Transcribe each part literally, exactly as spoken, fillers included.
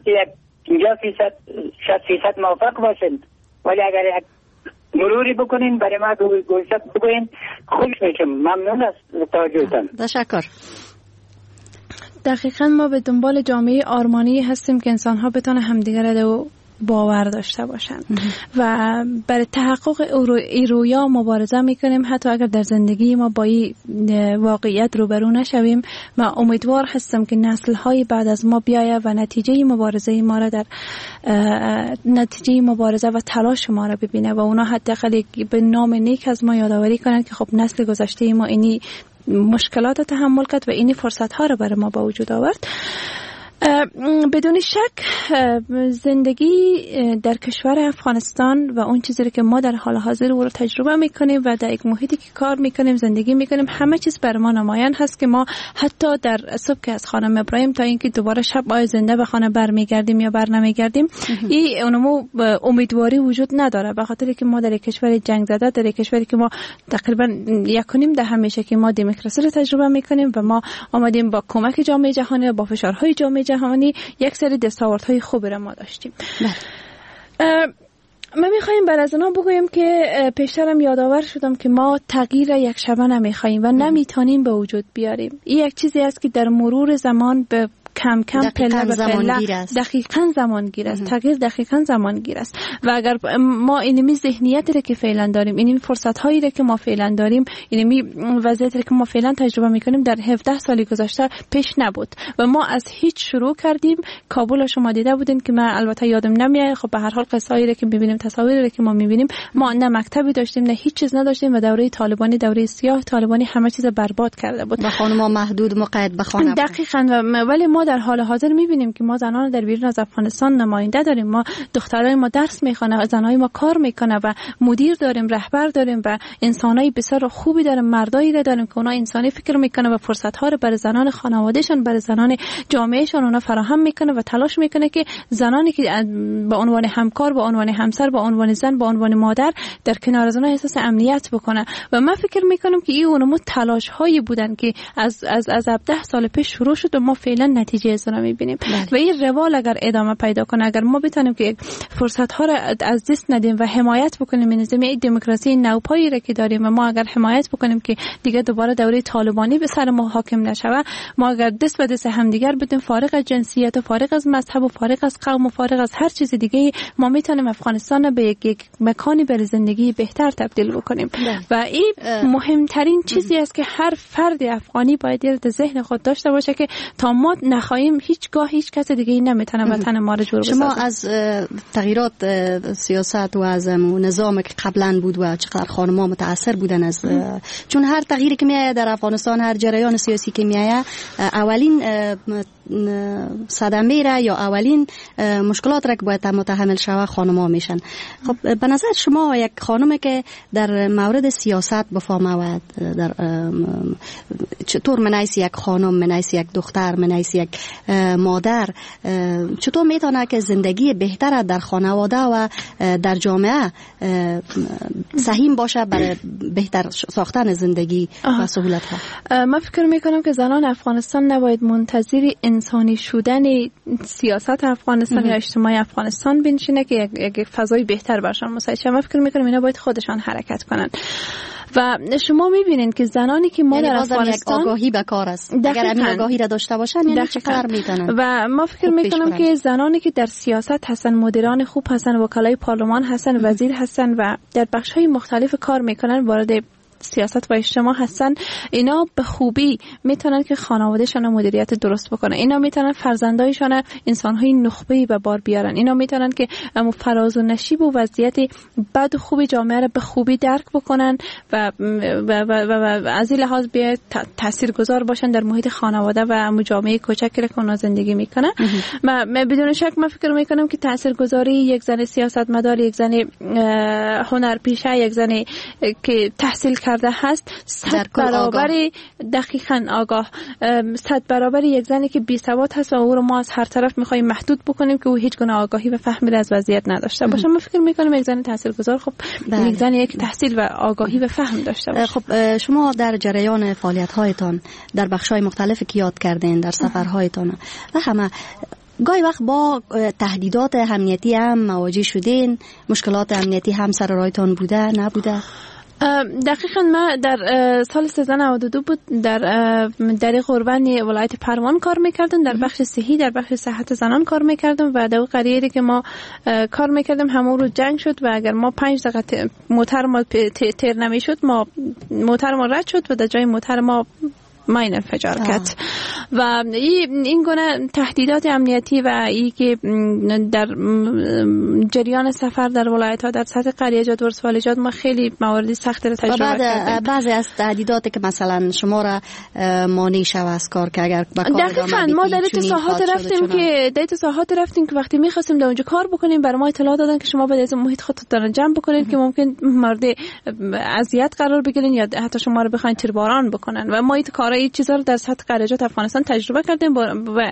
یک پنجاه درصد شصت درصد موافق باشین، ولی اگر یک مروری بکنین برای ما گوشت بگوین خوش میشم. ممنون از توجهتان. تشکر. دقیقاً ما به دنبال جامعه آرمانی هستیم که انسان‌ها بتونه همدیگر رو باور داشته باشند و برای تحقق این رویا مبارزه میکنیم. حتی اگر در زندگی ما با این واقعیت روبرو نشویم، من امیدوار هستم که نسل‌های بعد از ما بیاید و نتیجه مبارزه ما را در نتیجه مبارزه و تلاش ما را ببینه و اونا حداقل به نام نیک از ما یادآوری کنند که خب نسل گذشته ما اینی مشکلات تحمل کرد و اینی فرصت ها را برای ما با وجود آورد. بدون شک زندگی در کشور افغانستان و اون چیزی که ما در حال حاضر او رو تجربه میکنیم و در یک محیطی که کار میکنیم زندگی میکنیم، همه چیز بر ما نمایان هست که ما حتی در صبح که از خانم ابراهیم تا اینکه دوباره شب آی زنده به خانه برمیگردیم یا بر نمیگردیم، این اونمو امیدواری وجود نداره، به خاطر که ما در یک کشور جنگ زده، در یک کشوری که ما تقریبا یک و نیم دهه میشه که ما دموکراسی رو تجربه میکنیم و ما آمدیم با کمک جامعه جهانی و با فشارهای جامعه جهانی یک سری دستاوردهای خوبی را ما داشتیم. ما میخواییم بر از اونا بگویم که پیشترم یادآور شدم که ما تغییر یک شبه نمیخواییم و نمیتونیم به وجود بیاریم. این یک چیزی است که در مرور زمان به کم کم پله به پله دقیقاً زمانگیر است. تغییر دقیقاً زمانگیر است و اگر ما اینمی ذهنیتی را که فعلا داریم، اینمی فرصت هایی را که ما فعلا داریم، اینمی وضعیتی را که ما فعلا تجربه میکنیم در هفده سال گذشته پیش نبود و ما از هیچ شروع کردیم. کابل شما دیده بودین که من البته یادم نمیاد، خب به هر حال قصه‌ای را که میبینیم، تصاویری را که ما میبینیم، ما نه مکتبی داشتیم نه هیچ چیز نداشتیم و دوره طالبانی، دوره سیاه طالبانی همه چیز برباد کرده بود و خانم‌ها محدود مقید به خانه. دقیقاً. ولی ما در حال حاضر میبینیم که ما زنان در بیرون از افغانستان نماینده داریم، ما دخترای ما درس میخوانه، زنای ما کار میکنه و مدیر داریم، رهبر داریم و انسانای بسیار خوبی داریم، مردایی را داریم که اونا انسانی فکر میکنه و فرصت ها رو برای زنان خانوادهشون، برای زنان جامعهشون اونا فراهم میکنه و تلاش میکنه که زنانی که به عنوان همکار، به عنوان همسر، به عنوان زن، به عنوان مادر در کنار از اونها احساس امنیت بکنه و من فکر میکنم که این اونمو تلاش هایی بودن که از از از ده سال پیش شروع شد و ما فعلا نتیجه از اون میبینیم و این روال اگر ادامه پیدا کنه، اگر ما بتونیم که فرصت ها را از دست ندیم و حمایت بکنیم این نظام دموکراسی نوپایی را که داریم و ما اگر حمایت بکنیم که دیگه دوباره دوره طالبانی به سر ما حاکم نشود، ما اگر دست به دست همدیگر بدیم، فارغ از جنسیت و فارغ از مذهب و فارغ از قوم و فارغ از هر چیز دیگه، ما میتونیم افغانستان به یک, یک مکانی برای زندگی بهتر تبدیل بکنیم و این مهمترین چیزی است که هر فرد افغانی باید در ذهن خود داشته باشه که تا ما نخواهیم هیچگاه هیچ کس دیگه ای نمیتونه وطن ما رو جور بسازه. شما از تغییرات سیاست و از نظامی که قبلا بود و چقدر خانم‌ها متاثر بودن از ام. چون هر تغییری که میاد در افغانستان، هر جریان سیاسی که میاد، اولین صدمه را یا اولین مشکلات را که باید متحمل شوه خانم‌ها میشن. خب به نظر شما یک خانمی که در مورد سیاست بفهمه و در چطور منایس یک خانم، منایس یک دختر، منایس یک مادر چطور میتونه که زندگی بهتر در خانواده و در جامعه سهیم باشه برای بهتر ساختن زندگی و سهولت ها؟ من فکر میکنم که زنان افغانستان نباید منتظر انسانی شدن سیاست افغانستان یا اجتماع افغانستان بنشینه که یک فضای بهتر برشان مساعد شه. من فکر میکنم اینا باید خودشان حرکت کنن و شما میبینید که زنانی که ما یعنی در افغانستان آگاهی به کار است، اگر همین آگاهی را داشته باشن یعنی چقدر میتونن. و ما فکر میکنم که زنانی که در سیاست هستن، مدیران خوب هستن، وکلای پارلمان هستن، وزیر هستن و در بخش‌های مختلف کار میکنن، وارد سیاست و اجتماع هستن، اینا به خوبی میتونن که خانوادهشان رو مدیریت درست بکنن. اینا میتونن فرزندایشان انسان‌های نخبه‌ای به بار بیارن. اینا میتونن که ام فراز و نشیب و وضعیت بد و خوبی جامعه رو به خوبی درک بکنن و و و, و, و از این لحاظ به تاثیرگذار باشن در محیط خانواده و ام جامعه کوچکی که اونا زندگی میکنن. ما بدون شک من فکر میکنم که تاثیرگذاری یک زن سیاستمدار، یک زن هنرپیشه، یک زن که تحصیل کرده هست صد برابر دقیقاً آگاه، صد برابر یک زنی که بی سواد هست و او رو ما از هر طرف میخوایم محدود بکنیم که او هیچ گونه آگاهی و فهمی از وضعیت نداشته باشه. من فکر میکنم یک زن تاثیرگذار خب یک زن یک تحصیل و آگاهی و فهم داشته باشه. خب شما در جریان فعالیت هایتان در بخش های مختلفی که یاد کردین، در سفرهایتان و همه گاهی وقت با تهدیدات امنیتی هم مواجه شدین؟ مشکلات امنیتی هم سر راهتان بوده نبوده؟ دقیقا ما در سال سیزده نود و دو بود در در قربان ولایت پروان کار میکردم، در بخش صحی در بخش صحت زنان کار میکردم و در قریه که ما کار میکردم همون رو جنگ شد و اگر ما پنج دقیقه موتر ما تیر نمیشد ما موتر ما رد شد و در جای موتر ما ماین انفجار کرد و این گونه تهدیدات امنیتی و ای که در جریان سفر در ولایت ها در سطح قریه‌جات و ولسوالی‌جات ما خیلی موارد سختی رو تجربه کردیم. بعضی از تهدیداتی که مثلا شما را مانع شوه از کار که اگر با کار دقیقاً ما در این ساحات رفتیم که در این ساحات رفتیم که وقتی می‌خواستیم در اونجا کار بکنیم برای ما اطلاع دادن که شما باید از محیط خودتون جمع بکنید که ممکن مورد اذیت قرار بگیرین یا حتی شما رو بخواید تیرباران بکنن و ما این کارا این چیزا رو در سطح قریه‌جات افغانستان تجربه کردیم و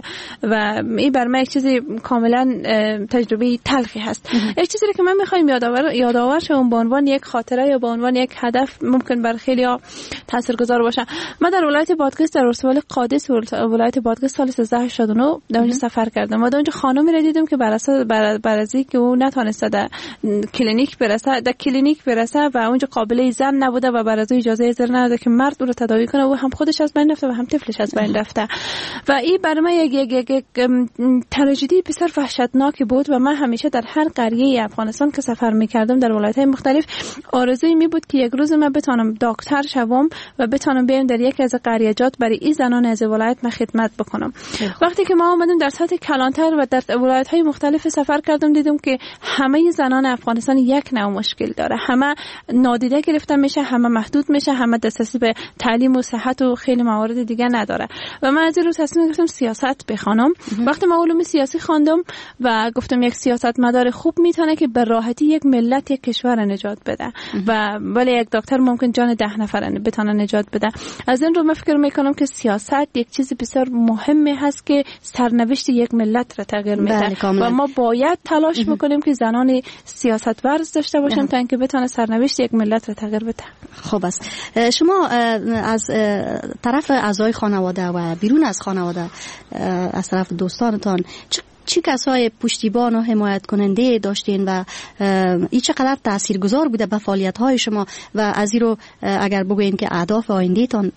و این بر من یک چیزی کاملا تجربه تلخی هست. یک چیزی که من می‌خوایم یادآور یادآور شم به عنوان یک خاطره یا به عنوان یک هدف ممکن بر خیلی‌ها تاثیرگذار باشه. من در ولایت بادغیس در ولسوالی قادس ولایت بادغیس سال سیزده هشتاد و نه در اونجا سفر کردم و در اونجا خانمی را دیدم که بر اساس بر از که او نتونسته در کلینیک برسه در کلینیک برسه و اونجا قابل زن نبوده و بر از اجازه ازر نداده که مرد او رو تداوی کنه و هم خودش از بین رفته و هم طفلش از بین رفته و این برای من یک یک یک تراژدی بسیار وحشتناکی بود و من همیشه در هر قریه افغانستان که سفر می‌کردم در ولایت‌های مختلف آرزوی می بود که یک روز من بتونم دکتر شوم و بتونم بیام در یک از قریه‌جات برای این زنان از ولایت من خدمت بکنم. وقتی که ما آمدیم در سطح کلانتر و در ولایت‌های مختلف سفر کردم دیدم که همه زنان افغانستان یک نوع مشکل داره، همه نادیده گرفته میشه، همه محدود میشه، همه دسترسی به تعلیم و صحت و خیلی موارد دیگه نداره و من از این رو تصمیم گرفتم سیاست بخوانم. وقتی من علوم سیاسی خواندم و گفتم یک سیاستمدار خوب میتونه که به راحتی یک ملت یک کشور نجات بده و ولی یک دکتر ممکن جان ده نفر بتونه نجات بده. از این رو من فکر میکنم که سیاست یک چیز بسیار مهمه هست که سرنوشت یک ملت را تغییر میده و ما باید تلاش بکنیم که زنان سیاست ورز داشته باشن تا اینکه بتونه سرنوشت یک ملت را تغییر بده. خوب است. شما از طرف اعضای خانواده و بیرون از خانواده از طرف دوستانتان چی کسای پشتیبان و حمایت کننده داشتین و این چقدر تاثیرگذار بوده به فعالیت های شما و از این رو اگر بگوین که اهداف آینده تان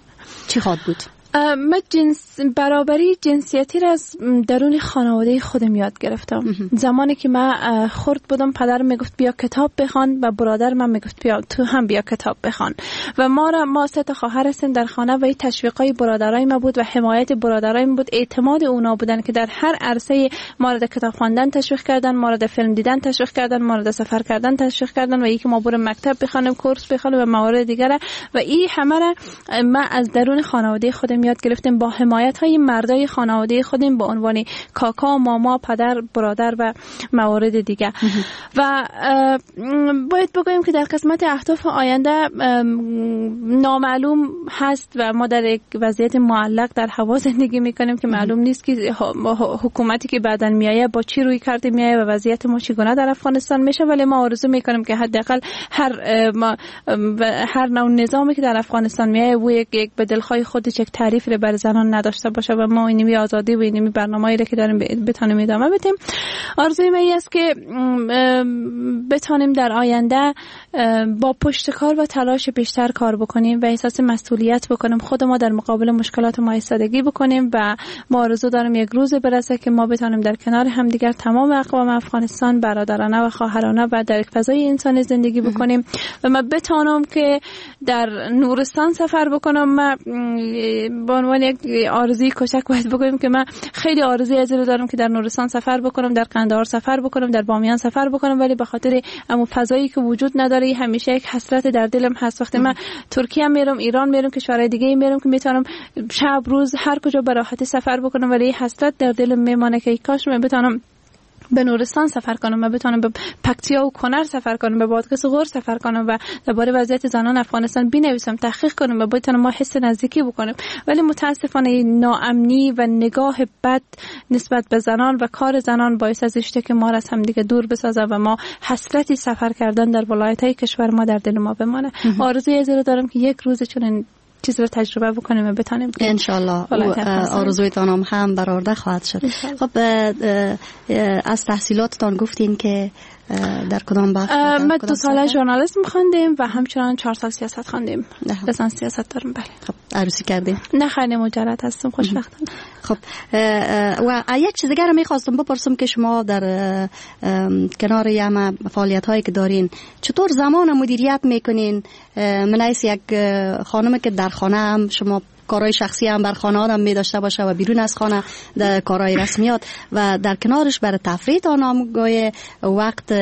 چی خواهد بود؟ من جنس برابری جنسیتی را از درون خانواده خودم یاد گرفتم. زمانی که من خرد بودم پدر میگفت بیا کتاب بخوان و برادر من میگفت بیا تو هم بیا کتاب بخوان و ما را ما سه تا خواهر هستیم در خانه و این تشویقای برادرای ما بود و حمایت برادرای ما بود، اعتماد اونا بودن که در هر عرصه ما را در کتاب خواندن تشویق کردن، ما را در فیلم دیدن تشویق کردن، ما را در سفر کردن تشویق کردن و یکی ما بریم مکتب بخوانیم، کورس بخوانیم و موارد دیگه و این همه را من از درون خانواده خودم یاد گرفتیم با حمایت های مردای خانواده خودم به عنوان کاکا، ماما، پدر، برادر و موارد دیگه. و باید بگویم که در قسمت اهداف آینده نامعلوم هست و ما در یک وضعیت معلق در هوا زندگی میکنیم که معلوم نیست که حکومتی که بعداً میایه با چی روی کرده میایه و وضعیت ما چگونه در افغانستان میشه، ولی ما آرزو میکنیم که حداقل هر ما هر نوع نظامی که در افغانستان میایه و یک یک به دلخواه خودش یک تعریف رو بر زنان نداشته باشه و ما اینمی آزادی و اینمی برنامه‌ای رو که داریم بتونیم ادامه بدیم. آرزوی من این است که بتونیم در آینده با پشتکار و تلاش بیشتر کار بکنیم و احساس مسئولیت بکنیم، خود ما در مقابل مشکلات ما ایستادگی بکنیم و ما آرزو داریم یک روز برسه که ما بتونیم در کنار همدیگر تمام اقوام افغانستان برادرانه و خواهرانه و در یک فضای انسانی زندگی بکنیم و من بتونم که در نورستان سفر بکنم. من به عنوان یک آرزوی کوچک باید بگویم که من خیلی آرزوی از رو دارم که در نورستان سفر بکنم، در قندهار سفر بکنم، در بامیان سفر بکنم، ولی به خاطر اون فضایی که وجود نداره همیشه یک حسرت در دلم هست. وقتی من ترکیه میرم، ایران میرم، کشورهای دیگه میرم که میتونم شب روز هر کجا به راحتی سفر بکنم، ولی حسرت در دلم میمانه که کاش من بتونم به نورستان سفر کنم، من بتونم به پکتیا و کنر سفر کنم، به بادغیس و غور سفر کنم و درباره وضعیت زنان افغانستان بنویسم، تحقیق کنم و بتونم ما حس نزدیکی بکنم. ولی متاسفانه ناامنی و نگاه بد نسبت به زنان و کار زنان باعث از شده که ما را از هم دیگه دور بسازه و ما حسرتی سفر کردن در ولایت‌های کشور ما در دل ما بمانه. آرزوی از رو دارم که یک روز چون چیز رو تجربه بکنیم و بتونیم ان شاء الله آرزویتان هم هم برآورده خواهد شد. خب از تحصیلاتتان گفتین که در کدام بخش؟ ما دو ساله ژورنالیسم خواندیم و همچنان چهار سال سیاست خواندیم. لیسانس سیاست دارم. بله. خب عروسی کردیم؟ نه خیلی مجرد هستم، خوشبختانه. خب و یک چیز دیگه رو می‌خواستم بپرسم که شما در کنار یه فعالیت‌هایی که دارین چطور زمان مدیریت میکنین؟ ملیس یک خانم که در خانه هم شما کارهای شخصی هم بر خانه آدم می داشته باشه و بیرون از خانه در کارهای رسمیات و در کنارش برای تفریح تا نامگاه وقت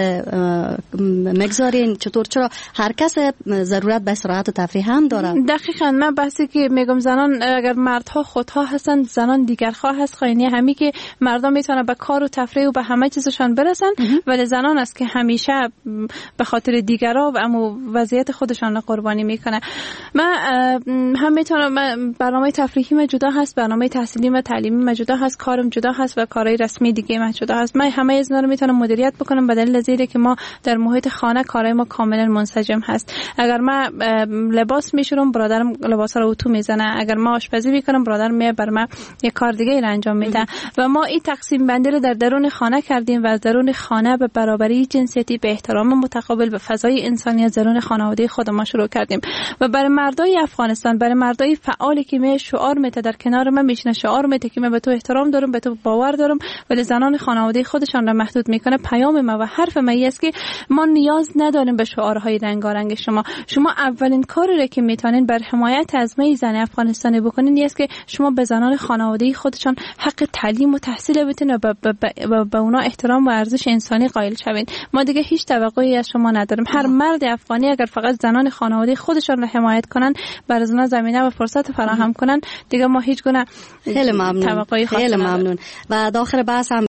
مگذارین. چطور؟ چرا هر کس ضرورت به استراحت و تفریح هم داره. دقیقاً من بحثی که میگم زنان اگر مردها خودها هستن زنان دیگرها هست، خاینی همی که مردان میتونه به کار و تفریح و به همه چیزشان برسن ولی زنان است که همیشه به خاطر دیگرها و امو وضعیت خودشان را قربانی میکنه. من هم میتونم برنامه تفریحی من جدا هست، برنامه تحصیلی و تعلیمی من جدا هست، کارم جدا هست و کارهای رسمی دیگه من جدا هست. من همه از اینا رو میتونم مدیریت بکنم به دلیل زیره که ما در محیط خانه کارهای ما کاملا منسجم هست. اگر من لباس میشورم برادرم لباسا رو اتو میزنه، اگر ما آشپزی میکنم برادرم میاد بر من یک کار دیگه رو انجام میده و ما این تقسیم بندی رو در درون خانه کردیم و از درون خانه به برابری جنسیتی، به احترام متقابل، به فضای انسانیت درون خانواده خود ما شروع کردیم و برای مردای افغانستان، برای مردای فعالی که می شعار میته در کنار من میشینه، شعار میته که من به تو احترام دارم، به تو باور دارم ولی زنان خانواده خودشان را محدود میکنه. پیام ما و حرف ما است که ما نیاز نداریم به شعارهای رنگارنگ شما. شما اولین کاری را که میتونین بر حمایت از می زن افغانستانی بکنین است که شما به زنان خانواده خودشان حق تعلیم و تحصیل بدین و به اونا احترام و ارزش انسانی قائل شوین. ما دیگه هیچ توقعی از شما نداریم. هر مرد افغانی اگر فقط زنان خانواده خودشان را حمایت کنن، بر از اونا زمینه و فرصت فراهم کنن، دیگه ما هیچ گونه خیلی ممنون. توقعی خیلی ممنون. و داخل بحث هم